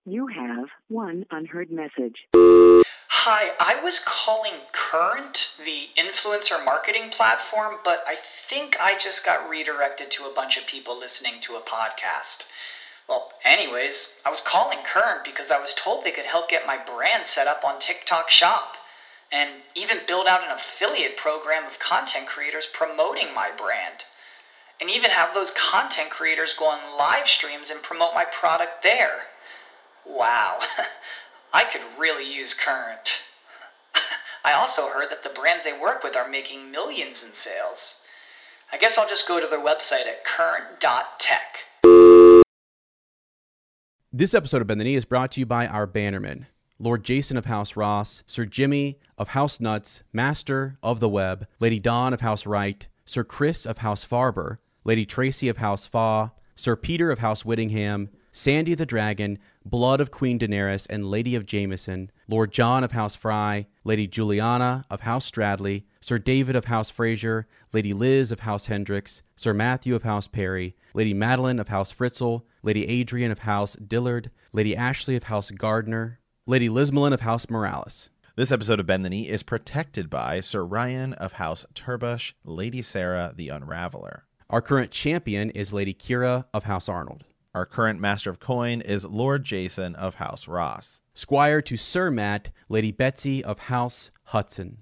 You have one unheard message. Hi, I was calling Current, the influencer marketing platform, but I think I just got redirected to a bunch of people listening to a podcast. Well, anyways, I was calling Current because I was told they could help get my brand set up on TikTok Shop, and even build out an affiliate program of content creators promoting my brand, and even have those content creators go on live streams and promote my product there. Wow, I could really use Current. I also heard that the brands they work with are making millions in sales. I guess I'll just go to their website at current.tech. This episode of Bend the Knee is brought to you by our bannermen, Lord Jason of House Ross, Sir Jimmy of House Nuts, Master of the Web, Lady Dawn of House Wright, Sir Chris of House Farber, Lady Tracy of House Fa, Sir Peter of House Whittingham, Sandy the Dragon, Blood of Queen Daenerys and Lady of Jameson, Lord John of House Fry, Lady Juliana of House Stradley, Sir David of House Fraser, Lady Liz of House Hendricks, Sir Matthew of House Perry, Lady Madeline of House Fritzl, Lady Adrian of House Dillard, Lady Ashley of House Gardner, Lady Lismelin of House Morales. This episode of Bend the Knee is protected by Sir Ryan of House Turbush, Lady Sarah the Unraveler. Our current champion is Lady Kira of House Arnold. Our current Master of Coin is Lord Jason of House Ross. Squire to Sir Matt, Lady Betsy of House Hudson.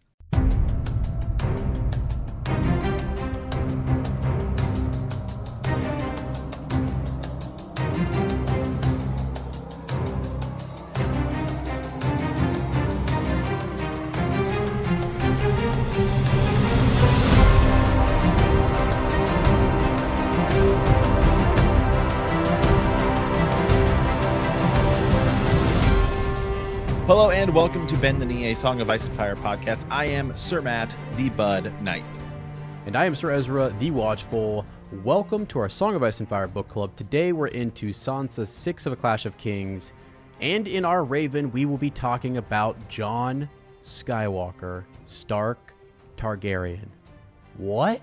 Hello and welcome to Bend the Knee, a Song of Ice and Fire podcast. I am Sir Matt, the Bud Knight. And I am Sir Ezra, the Watchful. Welcome to our Song of Ice and Fire book club. Today we're into Sansa 6 of A Clash of Kings. And in our Raven, we will be talking about Jon Skywalker, Stark Targaryen. What?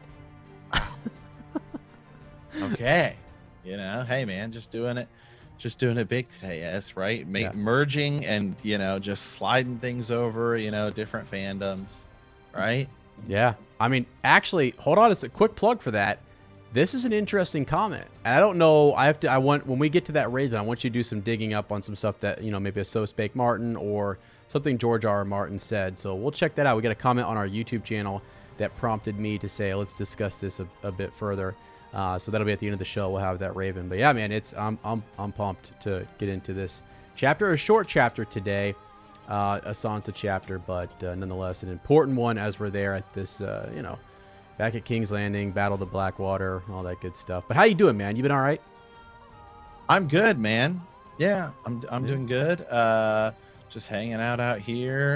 Okay. Hey man, just doing it big today, yes, right? Merging and, just sliding things over, different fandoms, right? Yeah. I mean, actually, hold on. It's a quick plug for that. This is an interesting comment. I don't know. When we get to that Raven, I want you to do some digging up on some stuff that, maybe a So Spake Martin or something George R. R. Martin said. So we'll check that out. We got a comment on our YouTube channel that prompted me to say, let's discuss this a bit further. So that'll be at the end of the show. We'll have that Raven. But yeah, man, I'm pumped to get into this chapter. A short chapter today, a Sansa chapter, but nonetheless an important one as we're there at this, back at King's Landing, Battle of the Blackwater, all that good stuff. But how you doing, man? You been all right? I'm good, man. Yeah, I'm doing good. Just hanging out here.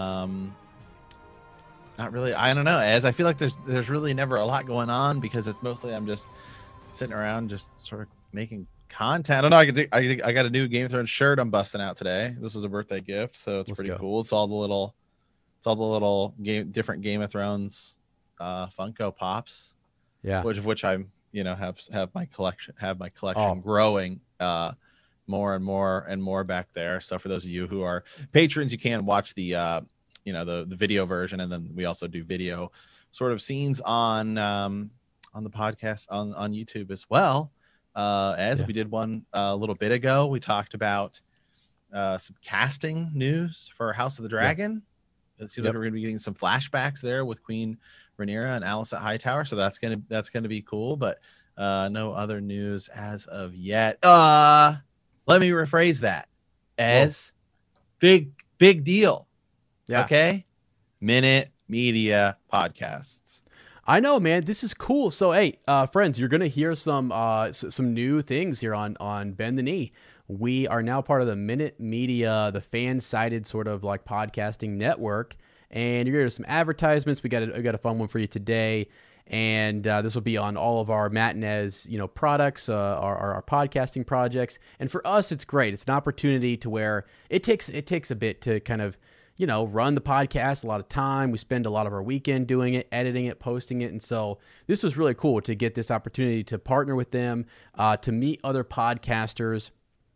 Not really. I don't know. As I feel like there's really never a lot going on because it's mostly I'm just sitting around, just sort of making content. I don't know. I got a new Game of Thrones shirt I'm busting out today. This was a birthday gift, so it's pretty cool. It's all the little different Game of Thrones Funko Pops. Yeah. Which I'm have my collection growing more and more back there. So for those of you who are patrons, you can watch the the video version, and then we also do video sort of scenes on the podcast on YouTube as well. We did one a little bit ago. We talked about some casting news for House of the Dragon. It seems like we're going to be getting some flashbacks there with Queen Rhaenyra and Alicent Hightower, so that's gonna be cool. But no other news as of yet. Let me rephrase that as big deal. Yeah. Okay. Minute Media Podcasts. I know, man. This is cool. So, hey, friends, you're gonna hear some new things here on Bend the Knee. We are now part of the Minute Media, the fan-sided sort of like podcasting network, and you're gonna hear some advertisements. We got a fun one for you today, and this will be on all of our Matt and Ez, products, our podcasting projects. And for us, it's great. It's an opportunity to where it takes a bit to kind of run the podcast, a lot of time. We spend a lot of our weekend doing it, editing it, posting it. And so this was really cool to get this opportunity to partner with them, to meet other podcasters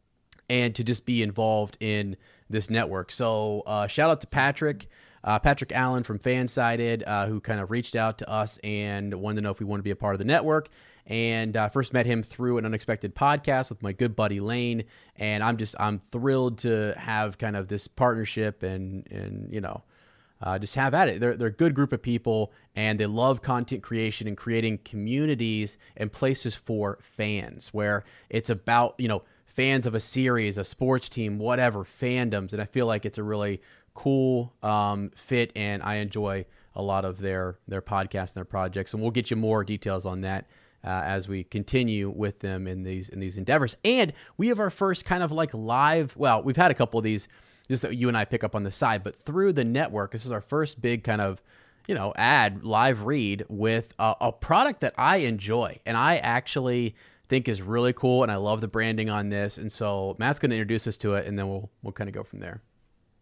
and to just be involved in this network. So shout out to Patrick Allen from Fansided, who kind of reached out to us and wanted to know if we want to be a part of the network. And I first met him through an unexpected podcast with my good buddy Lane. And I'm thrilled to have kind of this partnership and just have at it. They're a good group of people, and they love content creation and creating communities and places for fans where it's about, fans of a series, a sports team, whatever, fandoms. And I feel like it's a really cool fit, and I enjoy a lot of their podcasts and their projects. And we'll get you more details on that as we continue with them in these endeavors. And we have our first kind of like live, well, we've had a couple of these just that you and I pick up on the side, but through the network, this is our first big kind of, ad live read with a product that I enjoy and I actually think is really cool, and I love the branding on this. And so Matt's going to introduce us to it, and then we'll kind of go from there.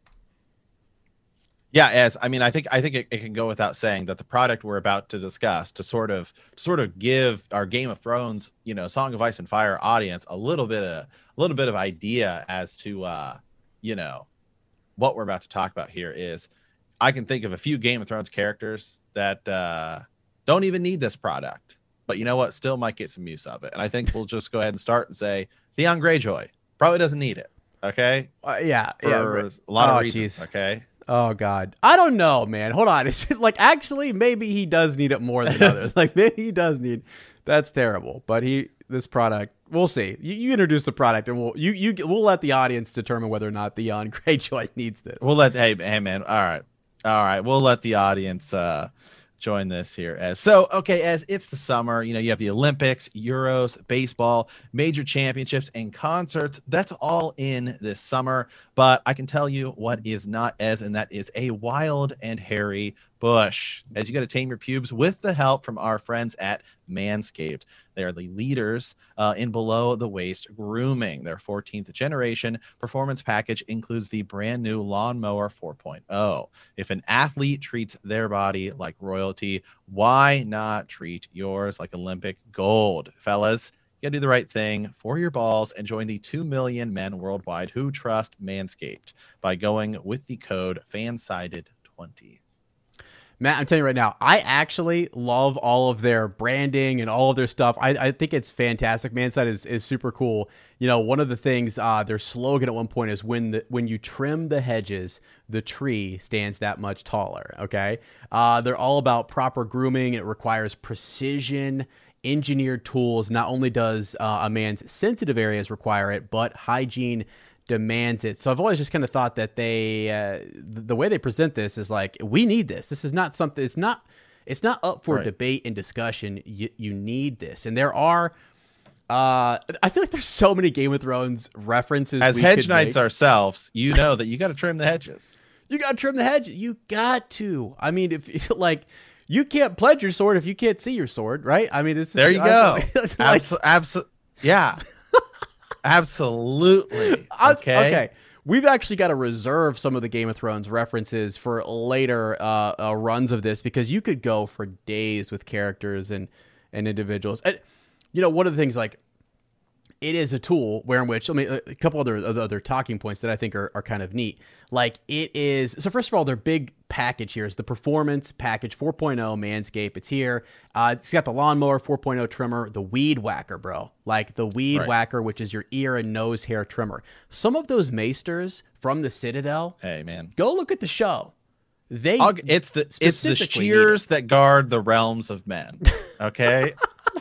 Yeah, I think it can go without saying that the product we're about to discuss to sort of give our Game of Thrones, Song of Ice and Fire audience a little bit of idea as to what we're about to talk about here is, I can think of a few Game of Thrones characters that don't even need this product, but you know what, still might get some use of it. And I think we'll just go ahead and start and say Theon Greyjoy probably doesn't need it. Okay. Yeah. For a lot of reasons. Geez. Okay. Oh God, I don't know, man. Hold on. It's like, actually, maybe he does need it more than others. Like maybe he does need. That's terrible. But this product, we'll see. You introduce the product, and we'll let the audience determine whether or not Theon Greyjoy needs this. We'll let hey man. All right. We'll let the audience join this here. As it's the summer, you have the Olympics, Euros, baseball, major championships, and concerts. That's all in this summer. But I can tell you what is not and that is a wild and hairy bush, as you got to tame your pubes with the help from our friends at Manscaped. They are the leaders in below the waist grooming. Their 14th generation performance package includes the brand new Lawnmower 4.0. If an athlete treats their body like royalty, why not treat yours like Olympic gold? Fellas, you gotta do the right thing for your balls and join the 2 million men worldwide who trust Manscaped by going with the code FANSIDED20. Matt, I'm telling you right now, I actually love all of their branding and all of their stuff. I think it's fantastic. Manside is super cool. One of the things, their slogan at one point is when you trim the hedges, the tree stands that much taller. Okay. They're all about proper grooming. It requires precision engineered tools. Not only does a man's sensitive areas require it, but hygiene demands it. So I've always just kind of thought that the way they present this is like, we need this. This is not something, it's not up for debate and discussion. You need this. And there are, I feel like there's so many Game of Thrones references. As hedge knights ourselves, that you got to trim the hedges. You got to trim the hedges. You got to. I mean, if like, you can't pledge your sword if you can't see your sword, right? I mean, there you go. Yeah. Absolutely. Okay. We've actually got to reserve some of the Game of Thrones references for later runs of this, because you could go for days with characters and individuals. And, one of the things, like, it is a tool where in which, a couple other talking points that I think are kind of neat. Like, it is, so first of all, their big package here is the Performance Package 4.0 Manscaped. It's here. It's got the Lawnmower 4.0 trimmer, the Weed Whacker, bro. Like the Weed Whacker, which is your ear and nose hair trimmer. Some of those maesters from the Citadel, hey man, go look at the show. It's the shears that guard the realms of men. Okay.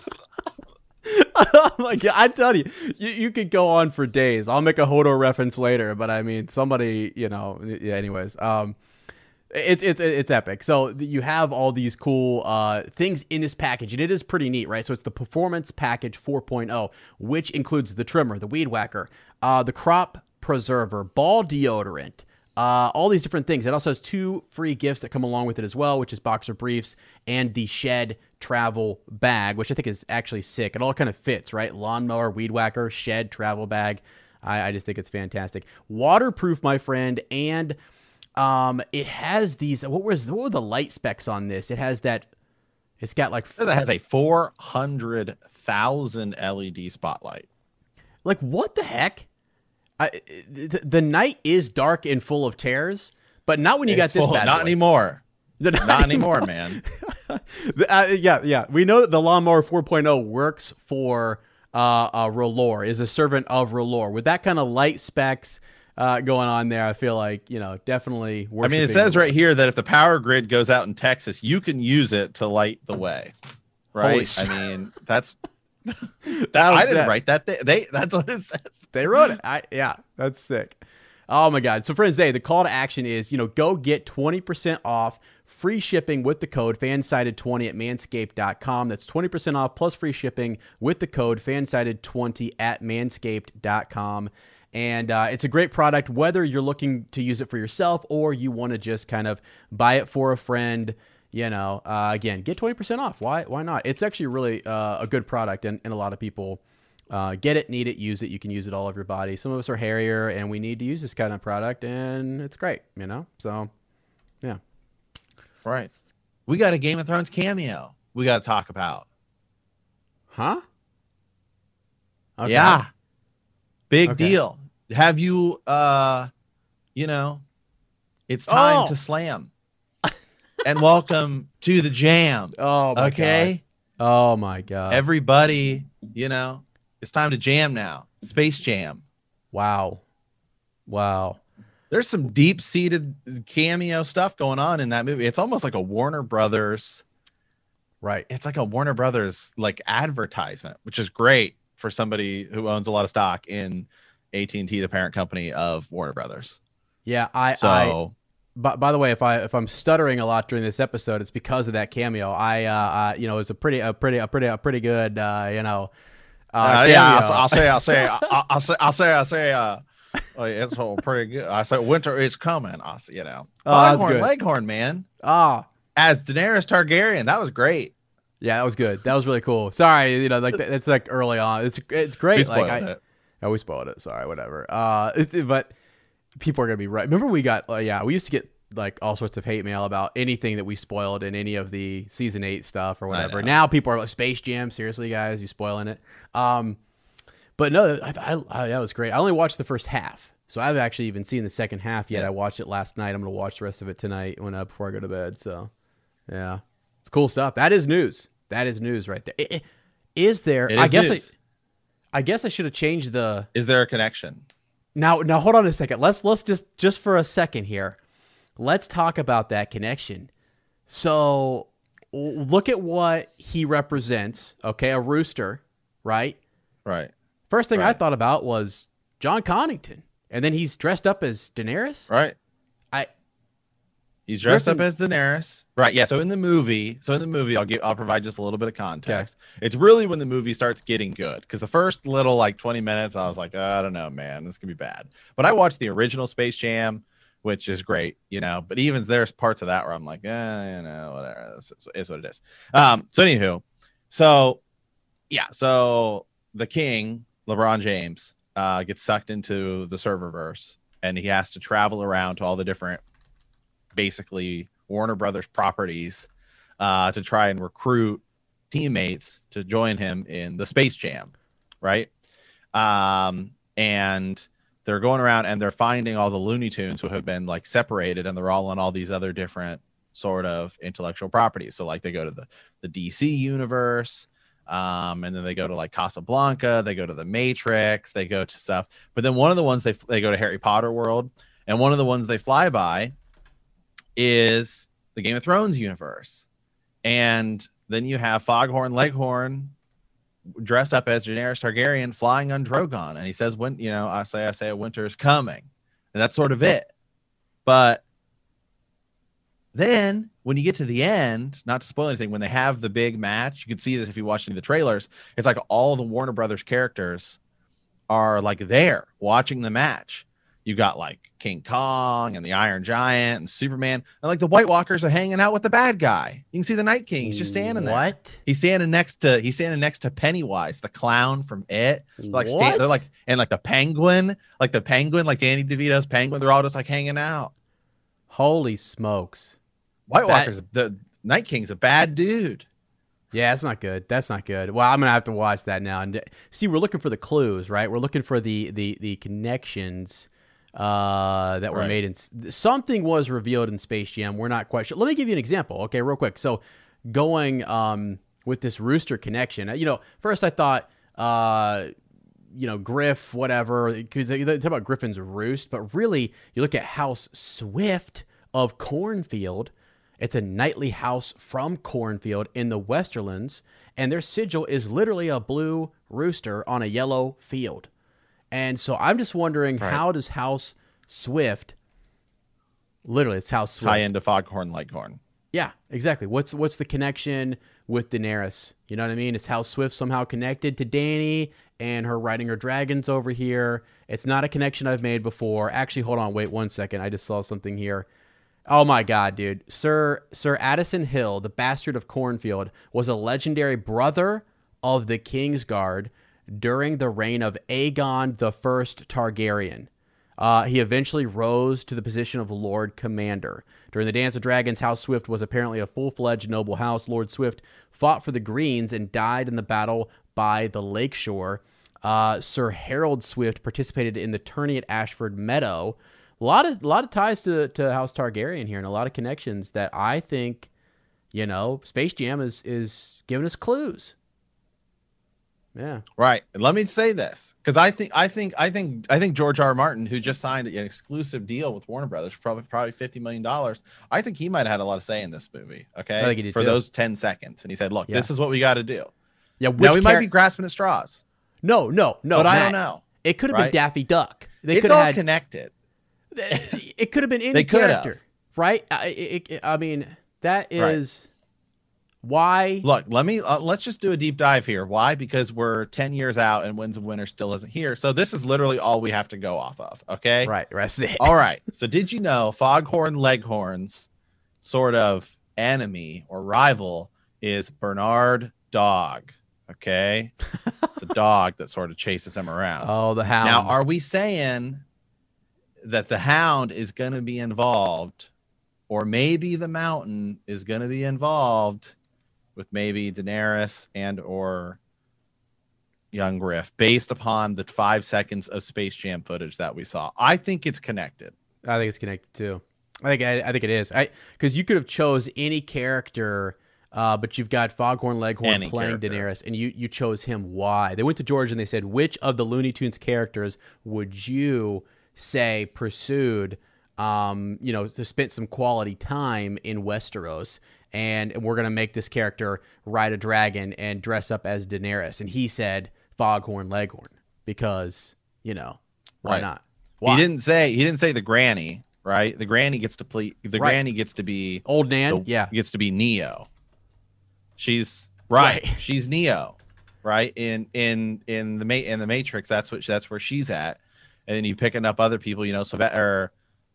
Oh my God, I tell you, you could go on for days. I'll make a Hodor reference later, but I mean, somebody, anyways, it's epic. So you have all these cool things in this package, and it is pretty neat, right? So it's the Performance Package 4.0, which includes the trimmer, the Weed Whacker, the Crop Preserver, ball deodorant, all these different things. It also has 2 free gifts that come along with it as well, which is boxer briefs and the Shed travel bag, which I think is actually sick. It all kind of fits, right? Lawnmower, Weed Whacker, Shed travel bag. I just think it's fantastic. Waterproof, my friend, and it has these. What were the light specs on this? It has that. It's got like. It has a 400,000 LED spotlight. Like, what the heck? The night is dark and full of tears, but not when you got this bad Not boy. anymore. Not anymore, anymore, man. Yeah. We know that the Lawnmower 4.0 works for R'hllor, is a servant of R'hllor. With that kind of light specs going on there, I feel like, definitely I mean, it says right here that if the power grid goes out in Texas, you can use it to light the way. Right? I mean, that's... I didn't write that. That's what it says. They wrote it. That's sick. Oh my God. So Friends Day, the call to action is, go get 20% off free shipping with the code fansided20 at manscaped.com. That's 20% off plus free shipping with the code fansided20 at manscaped.com. And it's a great product, whether you're looking to use it for yourself or you want to just kind of buy it for a friend. Again, get 20% off. Why not? It's actually really a good product, and a lot of people get it, need it, use it. You can use it all over your body. Some of us are hairier, and we need to use this kind of product, and it's great, So, yeah. Right. We got a Game of Thrones cameo we got to talk about. Huh? Okay. Yeah. Big deal. Have you, it's time to slam. And welcome to the jam. Oh, my God. Oh, my God. Everybody, it's time to jam now. Space Jam. Wow. There's some deep-seated cameo stuff going on in that movie. It's almost like a Warner Brothers. Right. It's like a Warner Brothers advertisement, which is great for somebody who owns a lot of stock in AT&T, the parent company of Warner Brothers. Yeah, By the way, if I'm stuttering a lot during this episode, it's because of that cameo. it was a pretty good, cameo. I'll say. It's all pretty good. I say winter is coming. Leghorn, man. As Daenerys Targaryen, that was great. Yeah, that was good. That was really cool. Sorry, it's like early on. It's great. We spoiled it. We spoiled it. Sorry, whatever. But people are gonna be right. Remember, we got we used to get all sorts of hate mail about anything that we spoiled in any of the season 8 stuff or whatever. Now people are like, Space Jam, seriously, guys, you spoiling it. But no, that was great. I only watched the first half, so I haven't actually even seen the second half yet. I watched it last night. I'm gonna watch the rest of it tonight before I go to bed. So, yeah, it's cool stuff. That is news. That is news right there. Is there? I guess I should have changed the. Is there a connection? Now hold on a second. Let's just for a second here. Let's talk about that connection. So look at what he represents. Okay, a rooster, right? Right. First thing I thought about was John Connington, and then he's dressed up as Daenerys. Right. He's dressed up as Daenerys. Right. Yeah. So in the movie, I'll provide just a little bit of context. Okay. It's really when the movie starts getting good, because the first little 20 minutes, I was like, I don't know, man, this could be bad. But I watched the original Space Jam, which is great, but even there's parts of that where I'm like, whatever, this is what it is. So the king, LeBron James, gets sucked into the serververse, and he has to travel around to all the different, basically Warner Brothers properties, to try and recruit teammates to join him in the Space Jam, right? And they're going around and they're finding all the Looney Tunes who have been separated, and they're all on all these other different sort of intellectual properties. So they go to the DC universe, and then they go to Casablanca, they go to the Matrix, they go to stuff. But then one of the ones they go to Harry Potter world, and one of the ones they fly by is the Game of Thrones universe. And then you have Foghorn Leghorn dressed up as Daenerys Targaryen flying on Drogon, and he says, "When I say, winter is coming," and that's sort of it. But then when you get to the end, not to spoil anything, when they have the big match, you can see this if you watch any of the trailers. It's like all the Warner Brothers characters are there watching the match. You got King Kong and the Iron Giant and Superman, and the White Walkers are hanging out with the bad guy. You can see the Night King. He's just standing there. What? He's standing next to Pennywise, the clown from It. They're the penguin, like Danny DeVito's penguin. They're all just hanging out. Holy smokes! White Walkers. The Night King's a bad dude. Yeah, that's not good. That's not good. Well, I'm gonna have to watch that now. And see, we're looking for the clues, right? We're looking for the connections that were made in something was revealed in Space Jam. We're not quite sure. Let me give you an example, okay, real quick. So going with this rooster connection, first I thought Griff, whatever, because they talk about Griffin's roost, but really you look at House Swift of Cornfield. It's a knightly house from Cornfield in the Westerlands, and their sigil is literally a blue rooster on a yellow field. And so I'm just wondering, how does House Swift, literally it's House Swift, tie into Foghorn Leghorn? Yeah, exactly. What's the connection with Daenerys? You know what I mean? Is House Swift somehow connected to Dany and her riding her dragons over here? It's not a connection I've made before. Actually, hold on, wait 1 second. I just saw something here. Oh my God, dude. Sir Addison Hill, the bastard of Cornfield, was a legendary brother of the Kingsguard during the reign of Aegon the First Targaryen. He eventually rose to the position of Lord Commander. During the Dance of Dragons, House Swift was apparently a full-fledged noble house. Lord Swift fought for the Greens and died in the battle by the lakeshore. Sir Harold Swift participated in the tourney at Ashford Meadow. A lot of ties to House Targaryen here, and a lot of connections that I think, Space Jam is giving us clues. Yeah. Right. And let me say this, because I think George R. R. Martin, who just signed an exclusive deal with Warner Brothers, probably $50 million. I think he might have had a lot of say in this movie. Okay. I think he did for too. Those 10 seconds, and he said, "Look, this is what we got to do." Yeah. Now we might be grasping at straws. No. But Matt, I don't know. It could have been Daffy Duck. It's all connected. It could have been any character, right? I mean, that is why. Look, let's just do a deep dive here. Why? Because we're 10 years out and Winds of Winter still isn't here. So this is literally all we have to go off of. Okay. Right. That's it. All right. So did you know Foghorn Leghorn's sort of enemy or rival is Bernard Dog? Okay. It's a dog that sort of chases him around. Oh, the Hound. Now, are we saying that the Hound is going to be involved, or maybe the Mountain is going to be involved with maybe Daenerys and or young Griff, based upon the 5 seconds of Space Jam footage that we saw? I think it's connected. I think it's connected too. I think it is. Because you could have chose any character, but you've got Foghorn Leghorn playing Daenerys, and you chose him. Why? They went to George and they said, which of the Looney Tunes characters would you say pursued, to spend some quality time in Westeros, and we're going to make this character ride a dragon and dress up as Daenerys. And he said Foghorn Leghorn because, why not? Why? He didn't say the granny, right? The granny gets to play. The granny gets to be Old Nan. Gets to be Neo. She's right. She's Neo, right? In the Matrix, that's where she's at. And then you picking up other people, Yosemite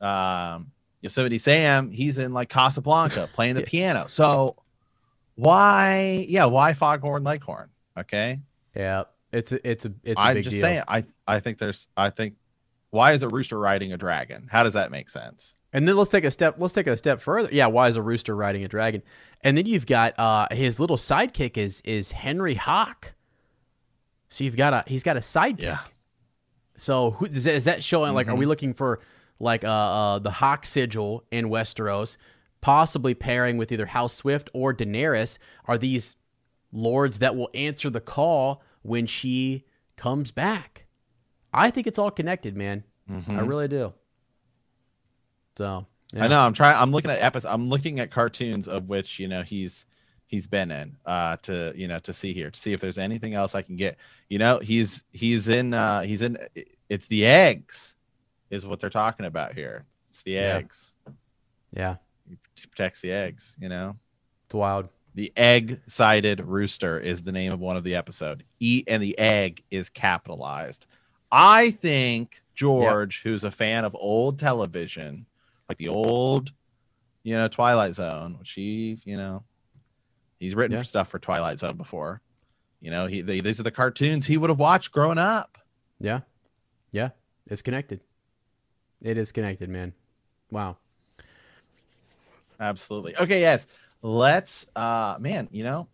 Sam, he's in like Casablanca playing the piano. So why Foghorn Leghorn? Okay. Yeah, it's a I'm big just deal. saying. I think why is a rooster riding a dragon? How does that make sense? And then let's take a step further. Yeah, why is a rooster riding a dragon? And then you've got his little sidekick is Henry Hawk. So he's got a sidekick. Yeah. So is that showing, like, are we looking for like the Hawk sigil in Westeros, possibly pairing with either House Swift or Daenerys? Are these lords that will answer the call when she comes back? I think it's all connected, man. I really do. So yeah. I know. I'm looking at episodes. I'm looking at cartoons of which he's been in to see if there's anything else I can get. He's in it's the eggs is what they're talking about here. It's the eggs. Yeah. He protects the eggs, It's wild. The egg-sided rooster is the name of one of the episode. And the egg is capitalized. I think George, who's a fan of old television, like the old, Twilight Zone, which he's written for stuff for Twilight Zone before. These are the cartoons he would have watched growing up. Yeah. Yeah. It's connected. It is connected, man. Wow. Absolutely. Okay. Yes. Let's, man,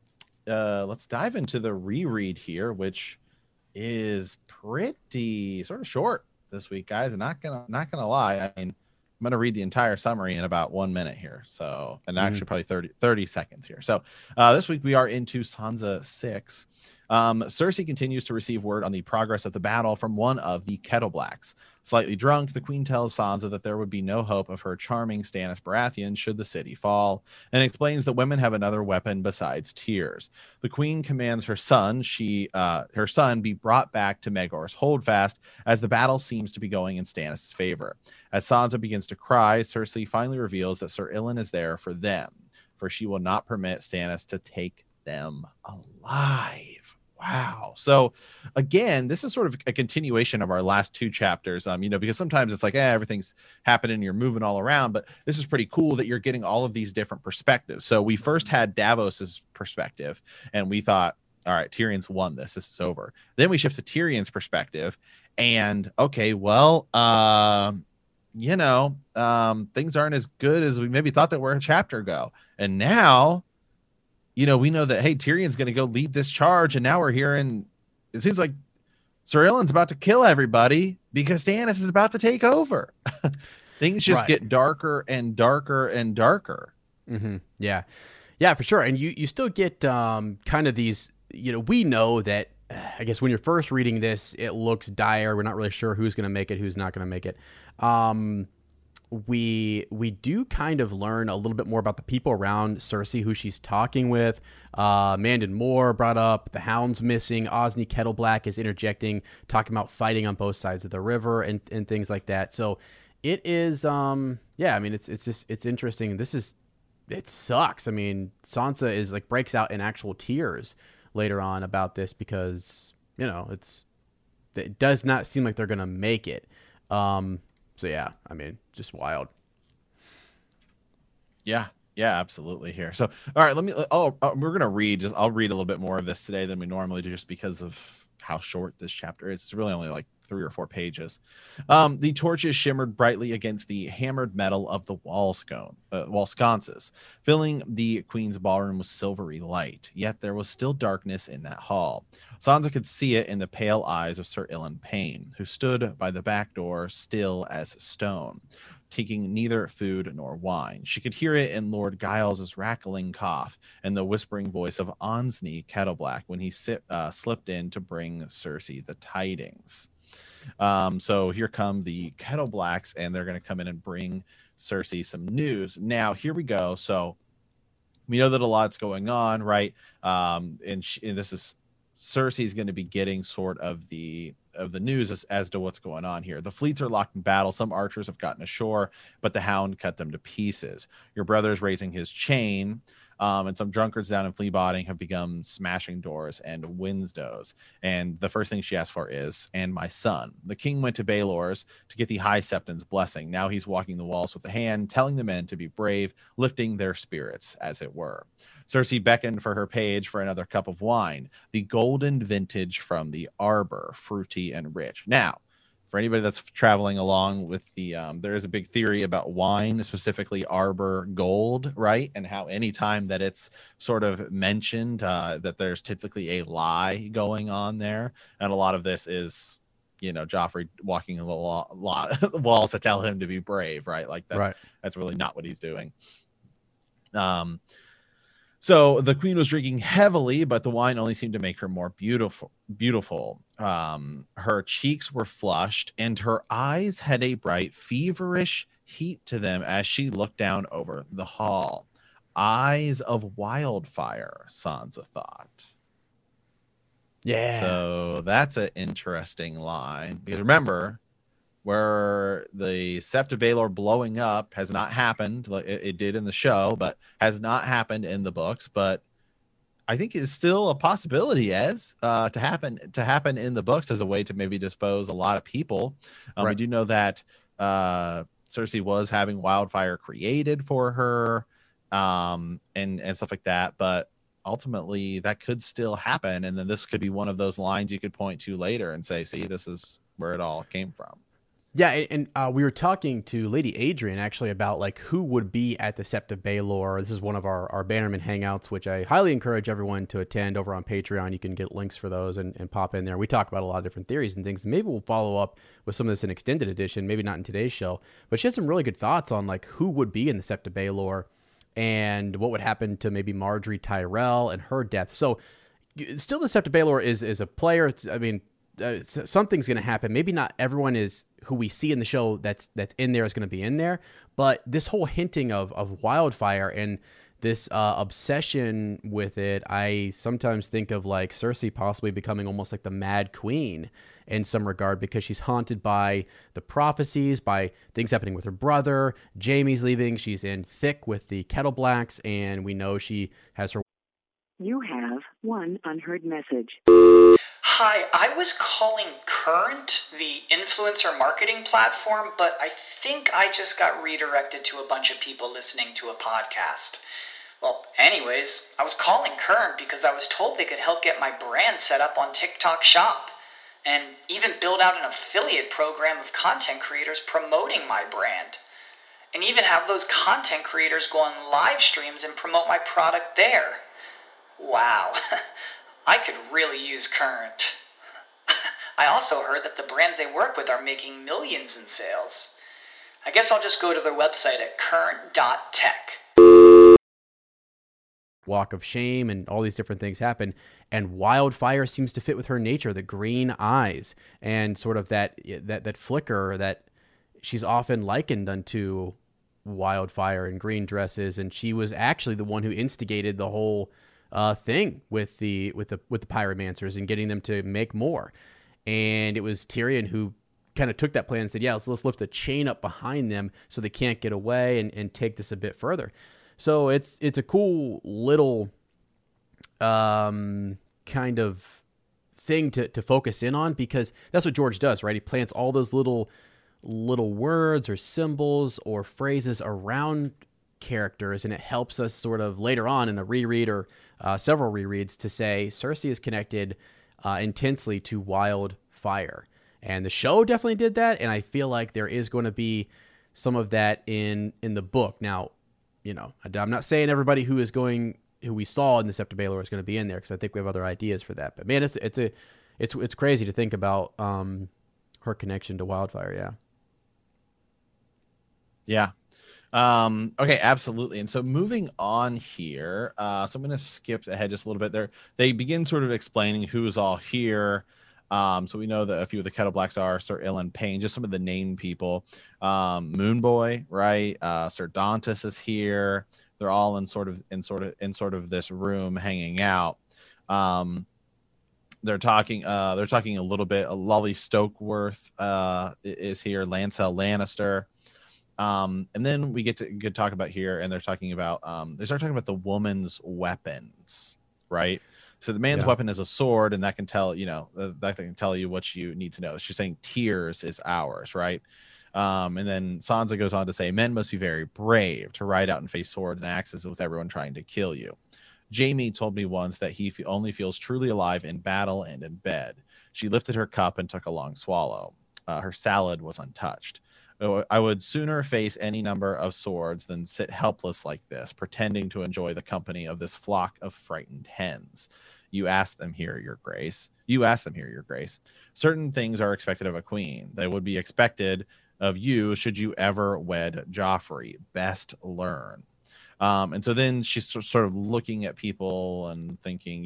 let's dive into the reread here, which is pretty sort of short this week, guys. I'm not gonna lie. I mean, I'm gonna read the entire summary in about 1 minute here. So, and actually probably 30 seconds here. So this week we are into Sansa 6. Cersei continues to receive word on the progress of the battle from one of the Kettleblacks. Slightly drunk, the queen tells Sansa that there would be no hope of her charming Stannis Baratheon should the city fall, and explains that women have another weapon besides tears. The queen commands her son be brought back to Maegor's Holdfast, as the battle seems to be going in Stannis' favor. As Sansa begins to cry, Cersei finally reveals that Sir Ilyn is there for them, for she will not permit Stannis to take them alive. Wow. So again, this is sort of a continuation of our last 2 chapters, because sometimes it's like, everything's happening, you're moving all around, but this is pretty cool that you're getting all of these different perspectives. So we first had Davos's perspective, and we thought, all right, Tyrion's won this is over. Then we shift to Tyrion's perspective, and okay, well, things aren't as good as we maybe thought that were a chapter ago. And now, we know that, hey, Tyrion's going to go lead this charge. And now we're hearing, it seems like Sir Ilyn's about to kill everybody because Stannis is about to take over. Things just get darker and darker and darker. Mm-hmm. Yeah. Yeah, for sure. And you still get kind of these, we know that, I guess when you're first reading this, it looks dire. We're not really sure who's going to make it, who's not going to make it. We do kind of learn a little bit more about the people around Cersei, who she's talking with. Mandon Moore brought up the Hound's missing. Osney Kettleblack is interjecting, talking about fighting on both sides of the river and things like that. So it is, it's interesting. It sucks. I mean, Sansa is breaks out in actual tears later on about this because, it does not seem like they're going to make it. So yeah, I mean, just wild. Yeah, absolutely here. So, all right, we're going to read, I'll read a little bit more of this today than we normally do just because of how short this chapter is. It's really only 3 or 4 pages. The torches shimmered brightly against the hammered metal of the wall sconces, filling the queen's ballroom with silvery light. Yet there was still darkness in that hall. Sansa could see it in the pale eyes of Sir Ilyn Payne, who stood by the back door still as stone, taking neither food nor wine. She could hear it in Lord Giles's rattling cough and the whispering voice of Onsney Kettleblack when he slipped in to bring Cersei the tidings. So here come the Kettleblacks, and they're going to come in and bring Cersei some news. Now, here we go. So we know that a lot's going on, right? And this is Cersei's going to be getting sort of the news as to what's going on here. The fleets are locked in battle. Some archers have gotten ashore, but the Hound cut them to pieces. Your brother's raising his chain. And some drunkards down in Fleabotting have begun smashing doors and windows. And the first thing she asks for is, and my son. The king went to Baelor's to get the High Septon's blessing. Now he's walking the walls with a hand, telling the men to be brave, lifting their spirits, as it were. Cersei beckoned for her page for another cup of wine, the golden vintage from the arbor, fruity and rich. Now, for anybody that's traveling along with the, there is a big theory about wine, specifically Arbor Gold, right? And how anytime that it's sort of mentioned, that there's typically a lie going on there. And a lot of this is, Joffrey walking the walls to tell him to be brave, right? That's really not what he's doing. So the queen was drinking heavily, but the wine only seemed to make her more beautiful. Her cheeks were flushed, and her eyes had a bright, feverish heat to them as she looked down over the hall. Eyes of wildfire, Sansa thought. Yeah. So that's an interesting line. Because remember, where the Sept of Baelor blowing up has not happened. It did in the show, but has not happened in the books. But I think it's still a possibility to happen in the books as a way to maybe dispose a lot of people. We do know that Cersei was having wildfire created for her and stuff like that. But ultimately, that could still happen. And then this could be one of those lines you could point to later and say, see, this is where it all came from. Yeah, and we were talking to Lady Adrian actually about like who would be at the Sept of Baelor. This is one of our Bannerman hangouts, which I highly encourage everyone to attend over on Patreon. You can get links for those and pop in there. We talk about a lot of different theories and things. Maybe we'll follow up with some of this in extended edition, maybe not in today's show. But she had some really good thoughts on like who would be in the Sept of Baelor and what would happen to maybe Margaery Tyrell and her death. So still the Sept of Baelor is a player. I mean, something's going to happen. Maybe not everyone is who we see in the show that's in there is going to be in there, but this whole hinting of wildfire and this obsession with it, I sometimes think of like Cersei possibly becoming almost like the Mad Queen in some regard, because she's haunted by the prophecies, by things happening with her brother. Jaime's leaving. She's in thick with the Kettleblacks, and we know she has her. You have one unheard message. Hi, I was calling Current, the influencer marketing platform, but I think I just got redirected to a bunch of people listening to a podcast. Well, anyways, I was calling Current because I was told they could help get my brand set up on TikTok Shop, and even build out an affiliate program of content creators promoting my brand, and even have those content creators go on live streams and promote my product there. Wow, I could really use Current. I also heard that the brands they work with are making millions in sales. I guess I'll just go to their website at current.tech. Walk of shame and all these different things happen, and wildfire seems to fit with her nature, the green eyes and sort of that flicker that she's often likened unto wildfire and green dresses, and she was actually the one who instigated the whole thing with the pyromancers and getting them to make more. And it was Tyrion who kind of took that plan and said, yeah, let's lift a chain up behind them so they can't get away and take this a bit further. So it's a cool little kind of thing to focus in on, because that's what George does, right? He plants all those little words or symbols or phrases around characters, and it helps us sort of later on in a reread or several rereads to say Cersei is connected intensely to wildfire. And the show definitely did that, and I feel like there is going to be some of that in the book. Now, you know, I'm not saying everybody who we saw in the Sept of Baelor is going to be in there, because I think we have other ideas for that. But man, it's crazy to think about her connection to wildfire. Yeah. Yeah. Okay, absolutely. And so moving on here, so I'm going to skip ahead just a little bit there. They begin sort of explaining who's all here. So we know that a few of the Kettleblacks are Sir Ilyn Payne, just some of the named people. Moonboy, right? Sir Dantas is here. They're all in sort of this room hanging out. They're talking a little bit. Lolly Stokeworth is here. Lancel Lannister. And then we get to talk about here, and they're talking about they start talking about the woman's weapons, right? So the man's weapon is a sword, and that can tell you what you need to know. She's saying tears is ours, right? And then Sansa goes on to say, men must be very brave to ride out and face swords and axes with everyone trying to kill you. Jaime told me once that he only feels truly alive in battle and in bed. She lifted her cup and took a long swallow. Her salad was untouched. I would sooner face any number of swords than sit helpless like this, pretending to enjoy the company of this flock of frightened hens. You ask them here, your grace. Certain things are expected of a queen. They would be expected of you should you ever wed Joffrey. Best learn. And so then she's sort of looking at people and thinking,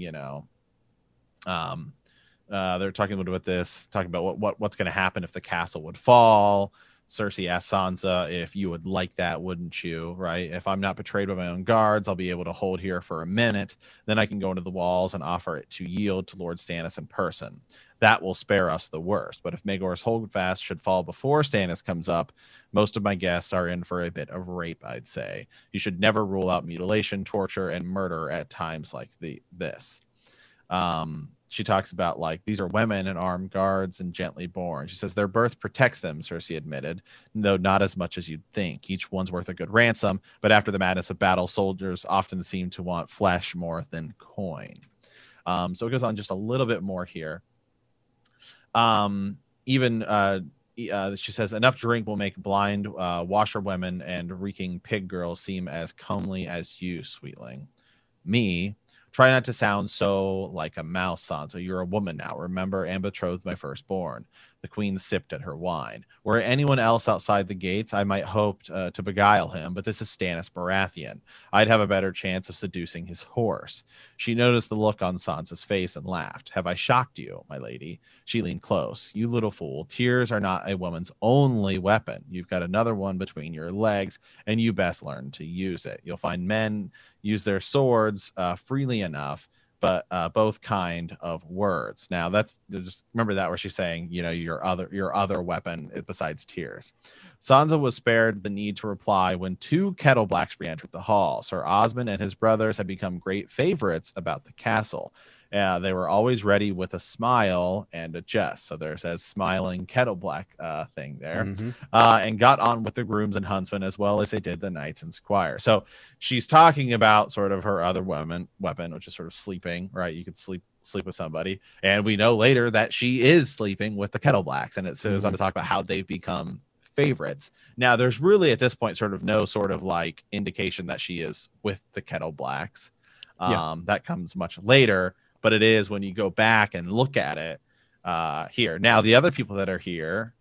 they're talking a little bit about this, talking about what's going to happen if the castle would fall. Cersei asks Sansa if you would like that, wouldn't you? Right? If I'm not betrayed by my own guards, I'll be able to hold here for a minute. Then I can go into the walls and offer it to yield to Lord Stannis in person. That will spare us the worst. But if Maegor's holdfast should fall before Stannis comes up, most of my guests are in for a bit of rape, I'd say. You should never rule out mutilation, torture, and murder at times like this. She talks about, like, these are women and armed guards and gently born. She says their birth protects them, Cersei admitted, though not as much as you'd think. Each one's worth a good ransom, but after the madness of battle, soldiers often seem to want flesh more than coin. So it goes on just a little bit more here. Even she says, enough drink will make blind washerwomen and reeking pig girls seem as comely as you, sweetling. Me, try not to sound so like a mouse, Sansa. You're a woman now, remember, and betrothed my firstborn. The queen sipped at her wine. Were anyone else outside the gates, I might hope to beguile him, but this is Stannis Baratheon. I'd have a better chance of seducing his horse. She noticed the look on Sansa's face and laughed. Have I shocked you, my lady? She leaned close. You little fool. Tears are not a woman's only weapon. You've got another one between your legs, and you best learn to use it. You'll find men use their swords freely enough, but both kind of words. Now that's just remember that where she's saying, you know, your other weapon besides tears. Sansa was spared the need to reply when two kettle blacks re-entered the hall. Sir Osmond and his brothers had become great favorites about the castle. They were always ready with a smile and a jest. So there says smiling kettle black thing there, and got on with the grooms and huntsmen as well as they did the knights and squires. So she's talking about sort of her other weapon, which is sort of sleeping, right? You could sleep with somebody, and we know later that she is sleeping with the kettle blacks, and it goes on to talk about how they've become favorites. Now there's really at this point sort of no sort of like indication that she is with the kettle blacks. That comes much later. But it is when you go back and look at it here. Now, the other people that are here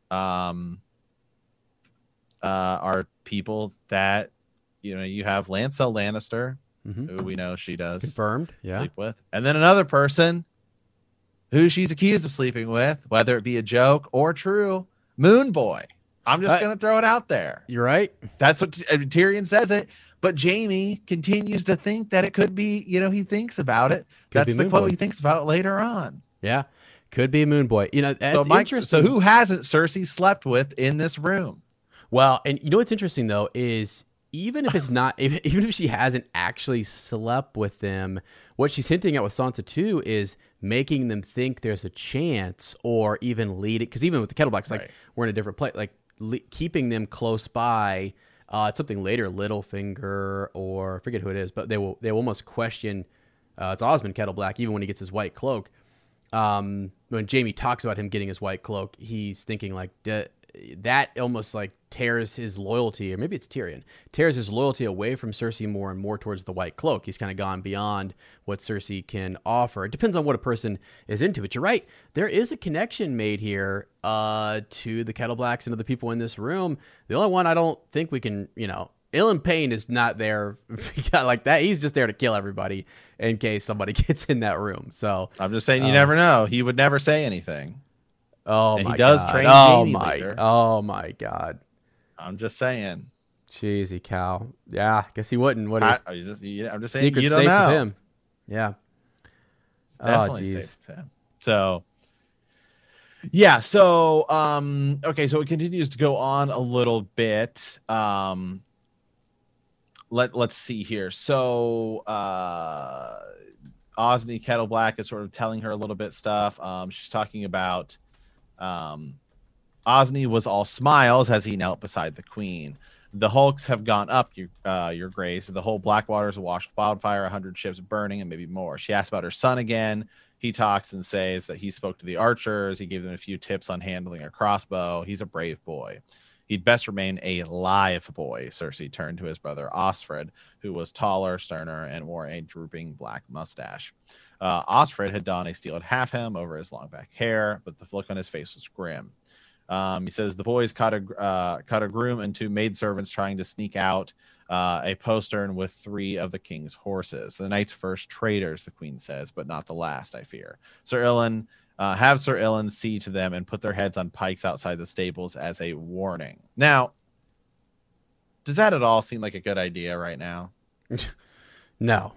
are people that, you know, you have Lancel Lannister, who we know she does confirmed sleep with. And then another person who she's accused of sleeping with, whether it be a joke or true, Moon Boy. I'm just going to throw it out there. You're right. That's what Tyrion says it. But Jamie continues to think that it could be, you know, he thinks about it. That's the quote he thinks about later on. Yeah. Could be Moon Boy. You know, that's interesting. So who hasn't Cersei slept with in this room? Well, and you know what's interesting, though, is even if it's not, even if she hasn't actually slept with them, what she's hinting at with Sansa, too, is making them think there's a chance or even lead it. Because even with the Kettleblacks, like, we're in a different place, like keeping them close by. It's something later, Littlefinger, or I forget who it is, but they will almost question. It's Osmond Kettleblack, even when he gets his white cloak. When Jamie talks about him getting his white cloak, he's thinking like that almost like tears his loyalty, or maybe it's Tyrion, tears his loyalty away from Cersei more and more towards the white cloak. He's kind of gone beyond what Cersei can offer. It depends on what a person is into, but you're right. There is a connection made here to the Kettleblacks and to the people in this room. The only one I don't think we can, you know, Ilyn Payne is not there like that. He's just there to kill everybody in case somebody gets in that room. So I'm just saying, you never know. He would never say anything. Oh, and my he does God. train Jamie later. Oh my God. I'm just saying. Cheesy cow. Yeah, guess he wouldn't, would he? I'm just saying. Secret's you don't safe know. with him. Yeah. It's definitely safe with him. So, yeah. So, okay. So it continues to go on a little bit. Let's see here. So, Osney Kettleblack is sort of telling her a little bit stuff. She's talking about Osney was all smiles as he knelt beside the queen. The hulks have gone up, your grace. The whole Blackwater's awash with wildfire, 100 ships burning, and maybe more. She asks about her son again. He talks and says that he spoke to the archers. He gave them a few tips on handling a crossbow. He's a brave boy. He'd best remain a live boy. Cersei turned to his brother Osfred, who was taller, sterner, and wore a drooping black mustache. Osfred had donned a steeled half hem over his long back hair, but the look on his face was grim. He says the boys caught a groom and two maidservants trying to sneak out a postern with 3 of the king's horses. The night's first traitors, the queen says, but not the last, I fear. Have Sir Ilyn see to them and put their heads on pikes outside the stables as a warning. Now, does that at all seem like a good idea right now? No.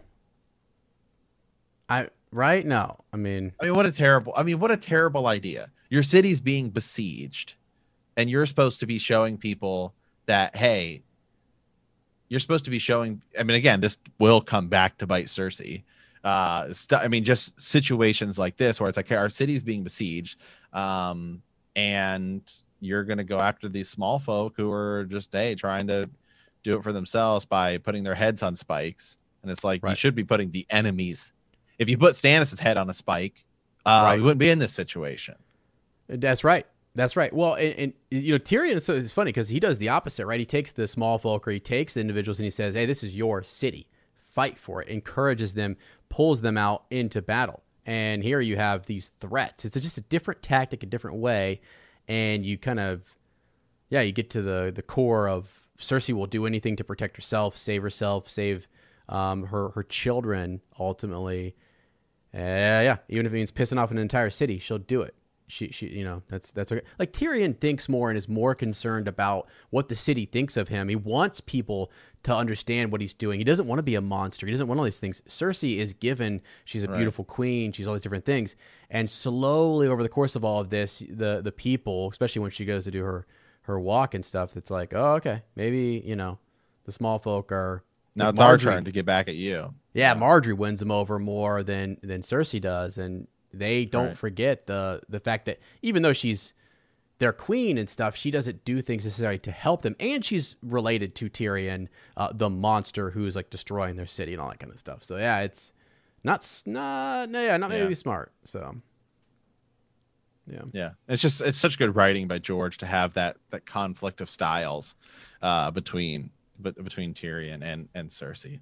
No. I mean, what a terrible idea. Your city's being besieged, and you're supposed to be showing people that, hey, you're supposed to be showing. I mean, again, this will come back to bite Cersei. Just situations like this where it's like, hey, our city's being besieged, and you're going to go after these small folk who are just, trying to do it for themselves by putting their heads on spikes. And it's like, you should be putting the enemies. If you put Stannis' head on a spike, we wouldn't be in this situation. That's right. That's right. Well, and Tyrion is funny because he does the opposite, right? He takes the small folk, or he takes the individuals, and he says, "Hey, this is your city. Fight for it." Encourages them, pulls them out into battle. And here you have these threats. It's just a different tactic, a different way, and you kind of, you get to the core of Cersei will do anything to protect herself, save her children ultimately. Even if it means pissing off an entire city, she'll do it. She that's okay. Like Tyrion thinks more and is more concerned about what the city thinks of him. He wants people to understand what he's doing. He doesn't want to be a monster. He doesn't want all these things. Cersei is given, she's a beautiful queen. She's all these different things. And slowly over the course of all of this, the people, especially when she goes to do her walk and stuff, it's like, oh, okay, maybe, the small folk are. Now it's our turn to get back at you. Yeah, Marjorie wins them over more than Cersei does. And they don't forget the fact that even though she's their queen and stuff, she doesn't do things necessary to help them. And she's related to Tyrion, the monster who's like destroying their city and all that kind of stuff. So yeah, it's not maybe smart. So yeah, it's such good writing by George to have that conflict of styles between Tyrion and Cersei.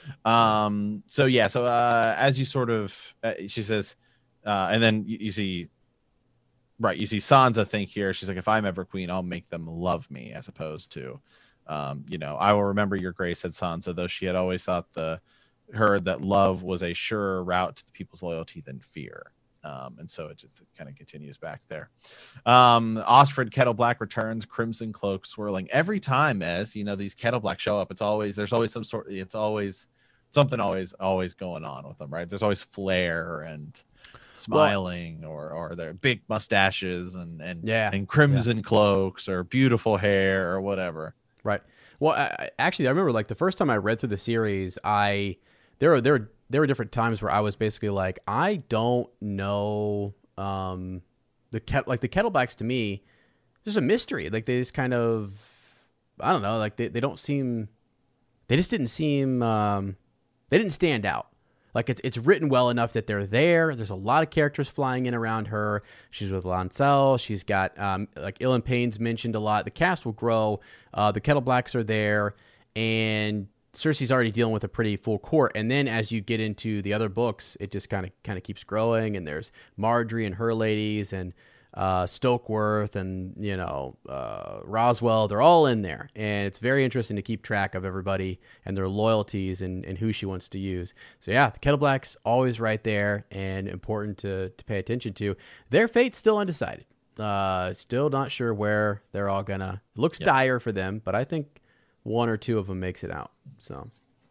So as you sort of she says. And then you see Sansa think here. She's like, if I'm ever queen, I'll make them love me, as opposed to, I will remember your grace, said Sansa, though she had always thought heard that love was a surer route to the people's loyalty than fear. And so it just kind of continues back there. Osfred Kettleblack returns, crimson cloak swirling. Every time, as these Kettleblack show up, there's always something always going on with them, right? There's always flair and smiling, or their big mustaches and crimson cloaks or beautiful hair or whatever. Right. Well, I remember like the first time I read through the series, there were different times where I was basically like, I don't know, the Kettleblacks to me, there's a mystery. Like they just kind of, I don't know, like they just didn't seem, they didn't stand out. Like it's written well enough that they're there. There's a lot of characters flying in around her. She's with Lancel. She's got like Ilan Payne's mentioned a lot. The cast will grow. The Kettleblacks are there, and Cersei's already dealing with a pretty full court. And then as you get into the other books, it just kind of keeps growing. And there's Marjorie and her ladies, and Stokeworth, and Roswell. They're all in there, and it's very interesting to keep track of everybody and their loyalties and who she wants to use. So yeah, the Kettleblacks always right there and important to pay attention to. Their fate's still undecided. Still not sure where they're all gonna. It looks dire for them, but I think one or two of them makes it out. So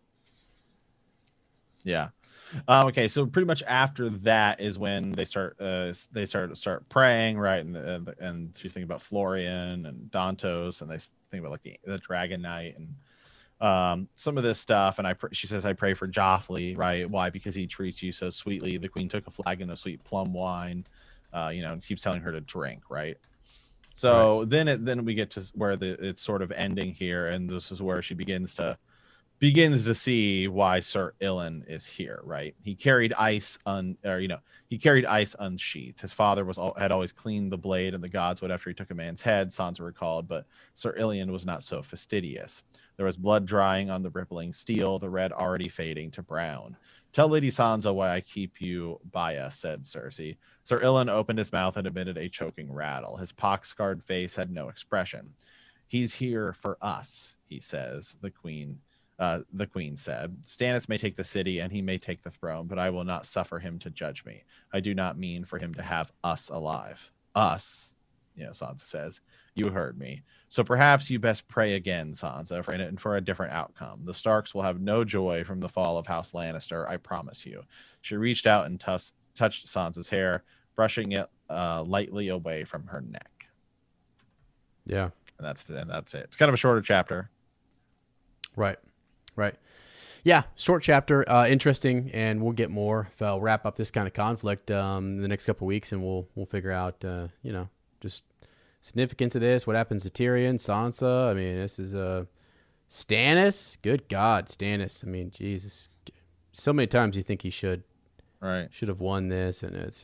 yeah. Okay, so pretty much after that is when they start praying, right? And she's thinking about Florian and Dantos, and they think about like the Dragon Knight and some of this stuff. And she says, I pray for Joffrey, right? Why? Because he treats you so sweetly. The queen took a flagon of sweet plum wine, and keeps telling her to drink, right? So then we get to where it's sort of ending here, and this is where she begins to see why Sir Ilan is here, right? He carried ice unsheathed. His father had always cleaned the blade, and the gods would after he took a man's head, Sansa recalled, but Sir Ilan was not so fastidious. There was blood drying on the rippling steel, the red already fading to brown. Tell Lady Sansa why I keep you by us, said Cersei. Sir Ilan opened his mouth and emitted a choking rattle. His pock-scarred face had no expression. He's here for us, he says, the queen said. Stannis may take the city and he may take the throne, but I will not suffer him to judge me. I do not mean for him to have us alive. Us, Sansa says. You heard me. So perhaps you best pray again, Sansa, for a different outcome. The Starks will have no joy from the fall of House Lannister, I promise you. She reached out and touched Sansa's hair, brushing it lightly away from her neck. Yeah. And that's it. It's kind of a shorter chapter. Right. Yeah, short chapter, interesting, and we'll get more. I'll wrap up this kind of conflict in the next couple of weeks, and we'll figure out, just significance of this. What happens to Tyrion, Sansa? I mean, this is Stannis. Good God, Stannis. I mean, Jesus, so many times you think he should have won this, and it's just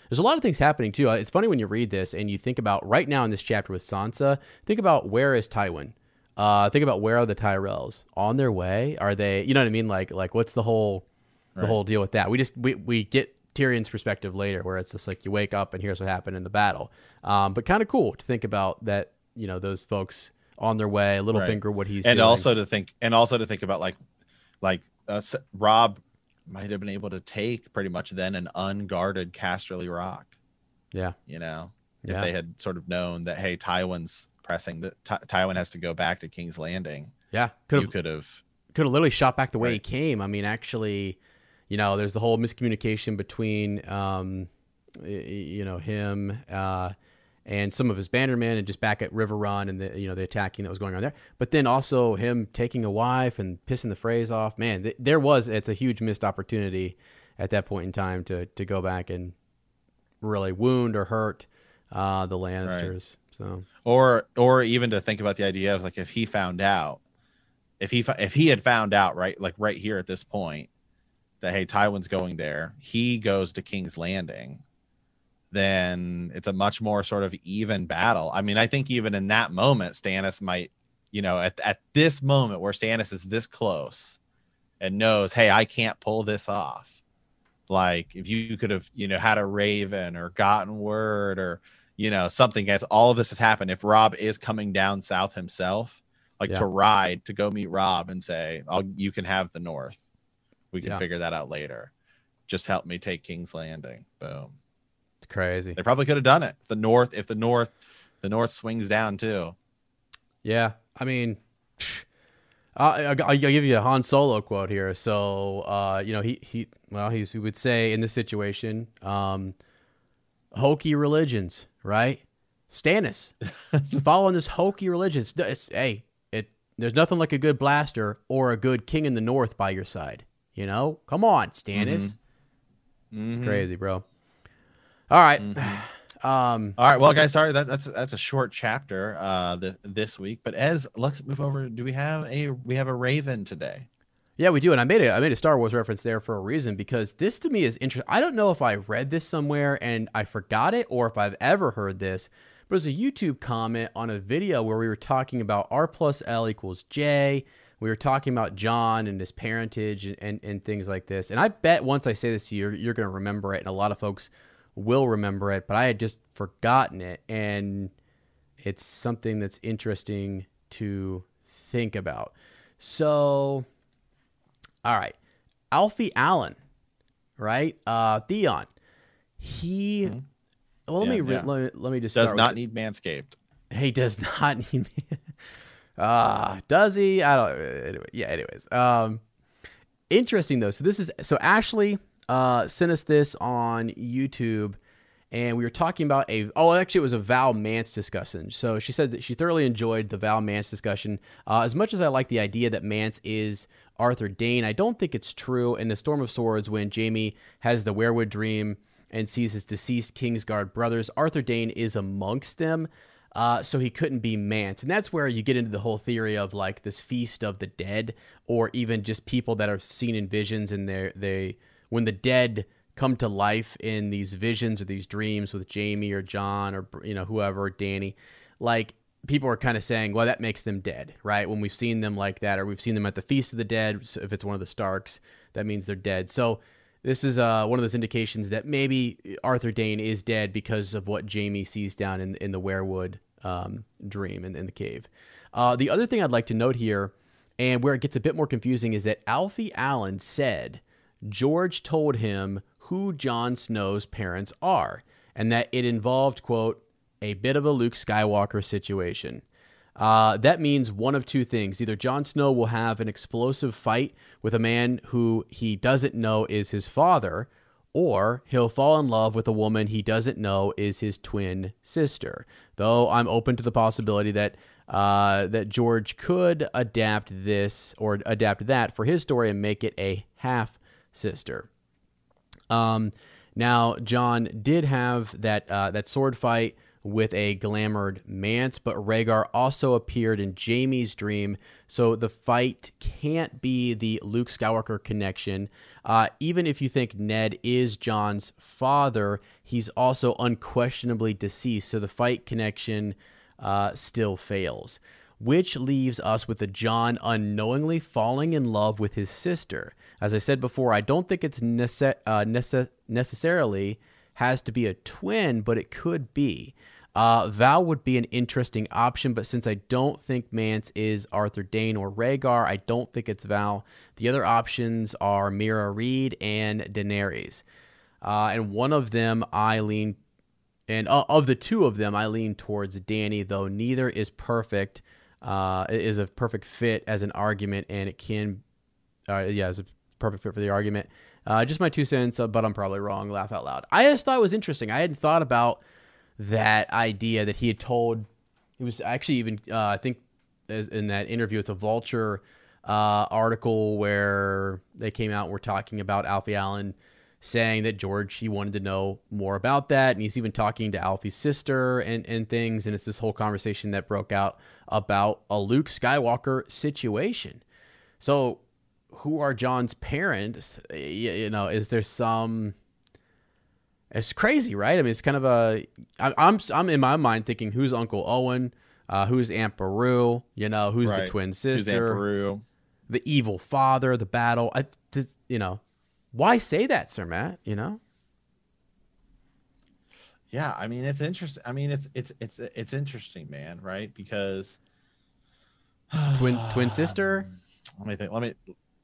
There's a lot of things happening too. It's funny when you read this and you think about right now in this chapter with Sansa, think about where is Tywin? Think about where are the Tyrells? On their way? Are they, you know what I mean? Like what's the whole deal with that? We get Tyrion's perspective later where it's just like you wake up and here's what happened in the battle. But kind of cool to think about that, you know, those folks on their way, Littlefinger, what he's doing. And also to think about like Robb might have been able to take pretty much then an unguarded Casterly Rock. Yeah. You know, if they had sort of known that, hey, Tywin's pressing, that Tywin has to go back to King's Landing. Yeah. Could have literally shot back the way he came. I mean, actually, you know, there's the whole miscommunication between, you know, him and some of his bannermen and just back at River Run and the, you know, the attacking that was going on there. But then also him taking a wife and pissing the Freys off. Man, it's a huge missed opportunity at that point in time to go back and really wound or hurt the Lannisters. Right. So, or even to think about the idea of like if he found out, if he had found out right here at this point that, hey, Tywin's going there, he goes to King's Landing, then it's a much more sort of even battle. I mean, I think even in that moment, Stannis might, you know, at this moment where Stannis is this close and knows, hey, I can't pull this off. Like if you could have, you know, had a raven or gotten word or, you know, something, as all of this has happened. If Robb is coming down south himself, to ride to go meet Robb and say, you can have the North. We can figure that out later. Just help me take King's Landing. Boom. It's crazy. They probably could have done it. If the North swings down too. Yeah. I mean, I'll give you a Han Solo quote here. So, you know, he would say in this situation, hokey religions, right? Stannis following this hokey religion. There's nothing like a good blaster or a good king in the North by your side. You know, come on, Stannis. Mm-hmm. It's crazy, bro. All right. Mm-hmm. All right. Well, guys, sorry that's a short chapter this week. But let's move over. Do we have a Raven today? Yeah, we do. And I made a Star Wars reference there for a reason, because this to me is interesting. I don't know if I read this somewhere and I forgot it or if I've ever heard this. But it was a YouTube comment on a video where we were talking about R plus L equals J. We were talking about Jon and his parentage and things like this. And I bet once I say this to you, you're going to remember it. And a lot of folks will remember it. But I had just forgotten it. And it's something that's interesting to think about. So, all right. Alfie Allen, right? Theon. He... Mm-hmm. Well, let me just does not need Manscaped. He does not need. Does he? I don't. Anyway, yeah. Anyways, interesting though. So Ashley sent us this on YouTube, and we were talking about actually it was a Val Mance discussion. So she said that she thoroughly enjoyed the Val Mance discussion. As much as I like the idea that Mance is Arthur Dayne, I don't think it's true. In the Storm of Swords, when Jaime has the weirwood dream and sees his deceased Kingsguard brothers, Arthur Dayne is amongst them, so he couldn't be Mance. And that's where you get into the whole theory of like this feast of the dead, or even just people that are seen in visions, and when the dead come to life in these visions or these dreams with Jaime or Jon or, you know, whoever, Dany, like people are kind of saying, well, that makes them dead, right? When we've seen them like that, or we've seen them at the Feast of the Dead, so if it's one of the Starks, that means they're dead. So this is one of those indications that maybe Arthur Dayne is dead because of what Jaime sees down in the weirwood dream in the cave. The other thing I'd like to note here, and where it gets a bit more confusing, is that Alfie Allen said George told him who Jon Snow's parents are, and that it involved, quote, a bit of a Luke Skywalker situation. That means one of two things. Either Jon Snow will have an explosive fight with a man who he doesn't know is his father, or he'll fall in love with a woman he doesn't know is his twin sister. Though I'm open to the possibility that that George could adapt this or adapt that for his story and make it a half sister. Now, Jon did have that sword fight with a glamored Mance, but Rhaegar also appeared in Jaime's dream, so the fight can't be the Luke Skywalker connection. Even if you think Ned is Jon's father, he's also unquestionably deceased, so the fight connection still fails. Which leaves us with a Jon unknowingly falling in love with his sister. As I said before, I don't think it's necessarily has to be a twin, but it could be. Val would be an interesting option, but since I don't think Mance is Arthur Dayne or Rhaegar, I don't think it's Val. The other options are Mira Reed and Daenerys. And one of them I lean, and of the two of them, I lean towards Dany, though neither is perfect. It is a perfect fit as an argument, and it can, is a perfect fit for the argument. Just my 2 cents, but I'm probably wrong. Laugh out loud. I just thought it was interesting. I hadn't thought about that idea that he had told. It was actually even, I think, in that interview, it's a Vulture article where they came out and were talking about Alfie Allen saying that George, he wanted to know more about that. And he's even talking to Alfie's sister and things. And it's this whole conversation that broke out about a Luke Skywalker situation. So who are Jon's parents? You know, is there some... It's crazy, right? I mean, it's kind of I'm in my mind thinking, who's Uncle Owen? Who's Aunt Beru? You know, who's the twin sister? Who's Aunt Beru? The evil father, the battle. You know, why say that, Sir Matt? You know? Yeah, I mean, it's interesting. I mean, it's interesting, man, right? Because twin sister. Let me think.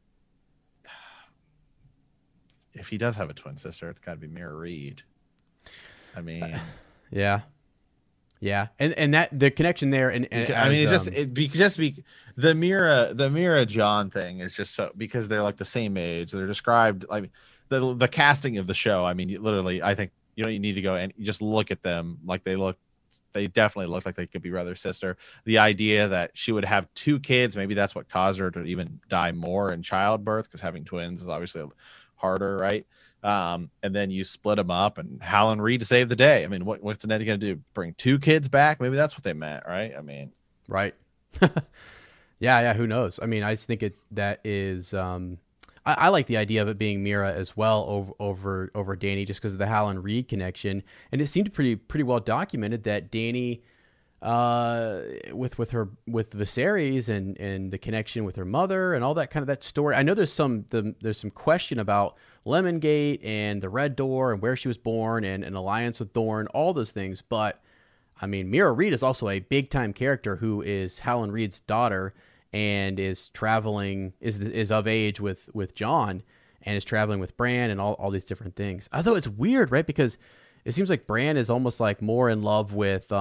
If he does have a twin sister, it's got to be Mira Reed. I mean, yeah, and that the connection there, and I mean, the Mira Jon thing is just so, because they're like the same age. They're described like the casting of the show. I mean, literally, I think you need to go and you just look at them like they definitely look like they could be brother sister. The idea that she would have 2 kids, maybe that's what caused her to even die more in childbirth, because having twins is obviously harder, right? And then you split them up, and Howland Reed to save the day. I mean, what's Ned going to do? Bring 2 kids back? Maybe that's what they meant, right? I mean, right. yeah. Who knows? I mean, I just think that is. I like the idea of it being Mira as well over Dany, just because of the Howland Reed connection, and it seemed pretty well documented that Dany, with Viserys and the connection with her mother and all that kind of that story. I know there's some question about Lemongate and the Red Door and where she was born and an alliance with Dorne, all those things. But I mean, Mira Reed is also a big time character who is Howland Reed's daughter and is traveling, is of age with Jon and is traveling with Bran and all these different things. Although it's weird, right? Because it seems like Bran is almost like more in love with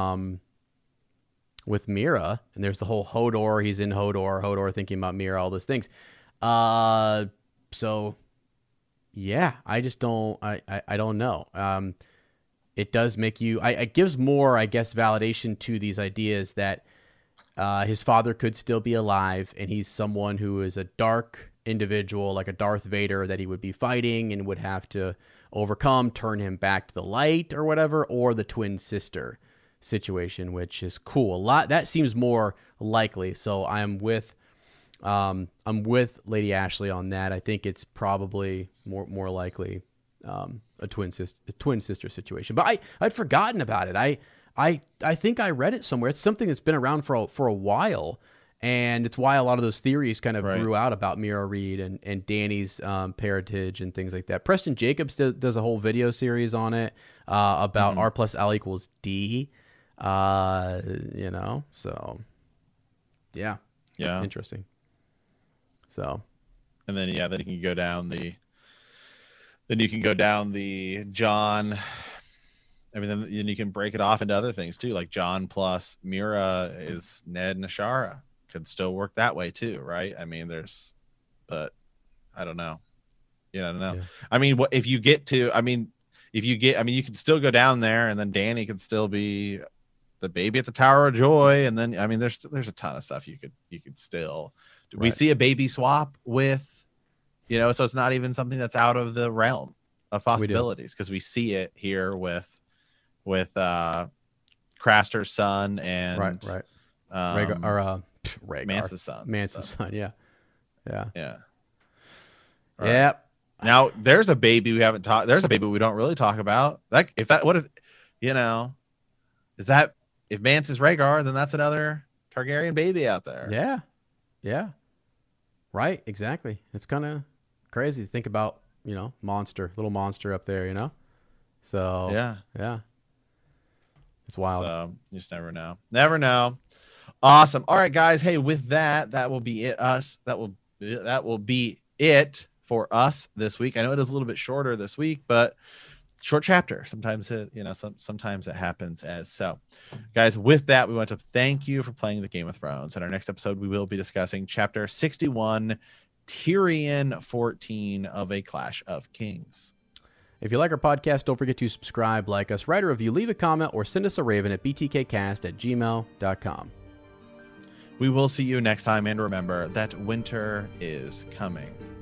Mira, and there's the whole Hodor. He's in Hodor thinking about Mira, all those things. So yeah, I just don't, I don't know. It does make you, it gives more, I guess, validation to these ideas that his father could still be alive, and he's someone who is a dark individual, like a Darth Vader, that he would be fighting and would have to overcome, turn him back to the light or whatever, or the twin sister situation, which is cool. A lot that seems more likely. So I'm with Lady Ashley on that. I think it's probably more likely a twin sister situation. But I'd forgotten about it. I think I read it somewhere. It's something that's been around for a while, and it's why a lot of those theories kind of grew out about Mira Reed and Dany's parentage and things like that. Preston Jacobs does a whole video series on it about R plus L equals D. So yeah, interesting. So, and then then you can go down the Jon. I mean, then you can break it off into other things too, like Jon plus Mira is Ned and Ashara. Could still work that way too, right? I mean, but I don't know. I don't know. Yeah. I mean, you can still go down there, and then Dany could still be the baby at the Tower of Joy, and then I mean, there's a ton of stuff you could still do. We see a baby swap with, so it's not even something that's out of the realm of possibilities, because we see it here with Craster's son and right. Rhaegar. Mance's son. Mance's son. Yeah. Yeah. Yeah. Now there's a baby we haven't talked. There's a baby we don't really talk about. Like if Mance is Rhaegar, then that's another Targaryen baby out there. Yeah. Right. Exactly. It's kind of crazy to think about. Little monster up there. So yeah. It's wild. So you just never know. Awesome. All right, guys. Hey, with that will be it. That will be it for us this week. I know it is a little bit shorter this week, but short chapter. Sometimes sometimes it happens as so. Guys, with that, we want to thank you for playing the Game of Thrones. In our next episode, we will be discussing chapter 61, Tyrion 14 of A Clash of Kings. If you like our podcast, don't forget to subscribe, like us, write a review, leave a comment, or send us a raven at btkcast@gmail.com. We will see you next time, and remember that winter is coming.